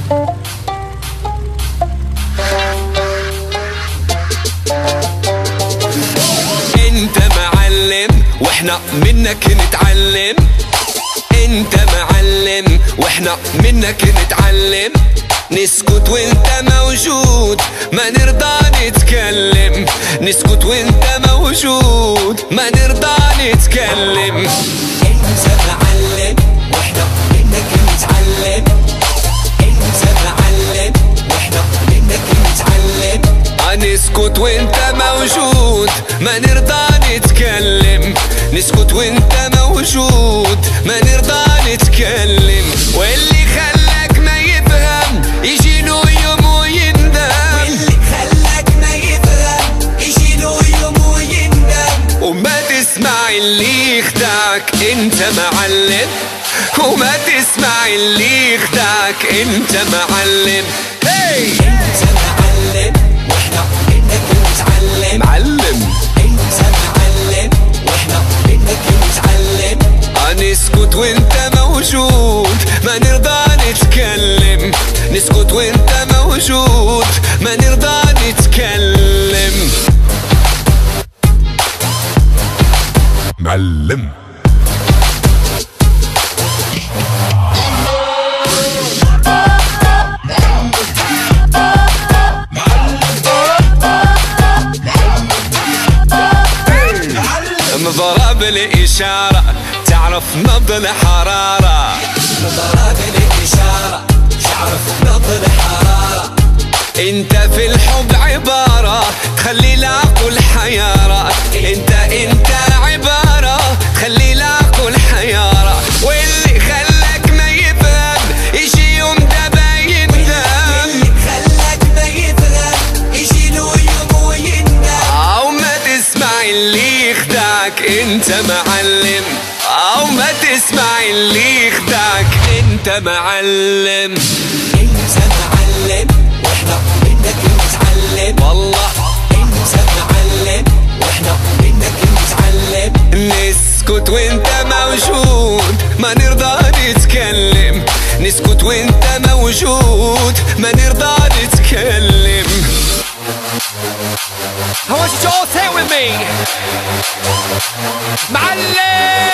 انت معلم واحنا منك نتعلم، انت معلم واحنا منك نتعلم، نسكت وانت موجود ما نرضى نتكلم، نسكت وانت موجود ما نرضى نتكلم. انت معلم واحنا منك نتعلم، انت معلم واحنا منك نتعلم، نسكت وانت موجود ما نرضى نتكلم، نسكت وانت موجود ما نرضى نتكلم. واللي خلاك ما يفهم يجي له يوم ويندم، واللي خلاك ما يفهم يجي له يوم ويندم، وما تسمع اللي يخدعك انت معلم، وما تسمع اللي يخدعك انت معلم. انت معلم واحنا منك نتعلم، معلم انت معلم واحنا منك نتعلم، نسكت وانت موجود ما نرضى نتكلم، نسكت وانت موجود ما نرضى نتكلم. معلم مضرب الإشارة تعرف نبض الحرارة، مضرب الإشارة تعرف نبض الحرارة، انت في الحب عبارة تخلي العقل حيارة، انت عبارة تخلي العقل حيارة. واللي خلاك ما يفهم يجي يوم دابا يندم، واللي خلاك ما يفهم يجي له يوم ويندم، او ما تسمع اللي يخدعك انت معلم، او ما تسمع اللي يخدعك انت معلم. انت معلم واحنا منك نتعلم، والله انت معلم واحنا منك نتعلم، نسكت وانت موجود ما نرضى نتكلم، نسكت وانت موجود ما نرضى نتكلم. I want you to all say it with me. معلم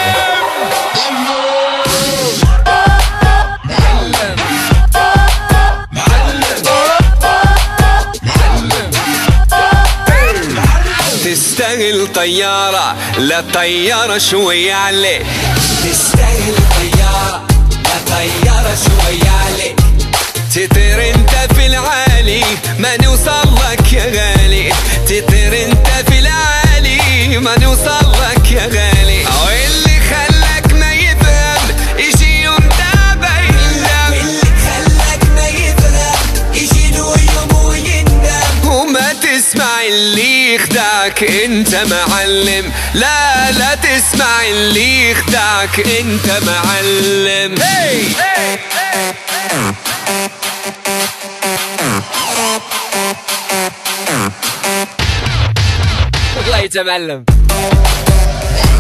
تستاهل طيارة لا طيارة شوية عليك، تستاهل طيارة لا طيارة شوية عليك، تطير انت في العالي ما نوصل لك يا غالي، تطير انت في العالي ما نوصل لك يا غالي. واللي خلاك ما يفهم يجي يوم دابا يندم، واللي خلاك ما يفهم يجي له يوم ويندم، وما تسمع اللي يخدعك انت معلم، لا تسمع اللي يخدعك انت معلم. الله يتمعلم.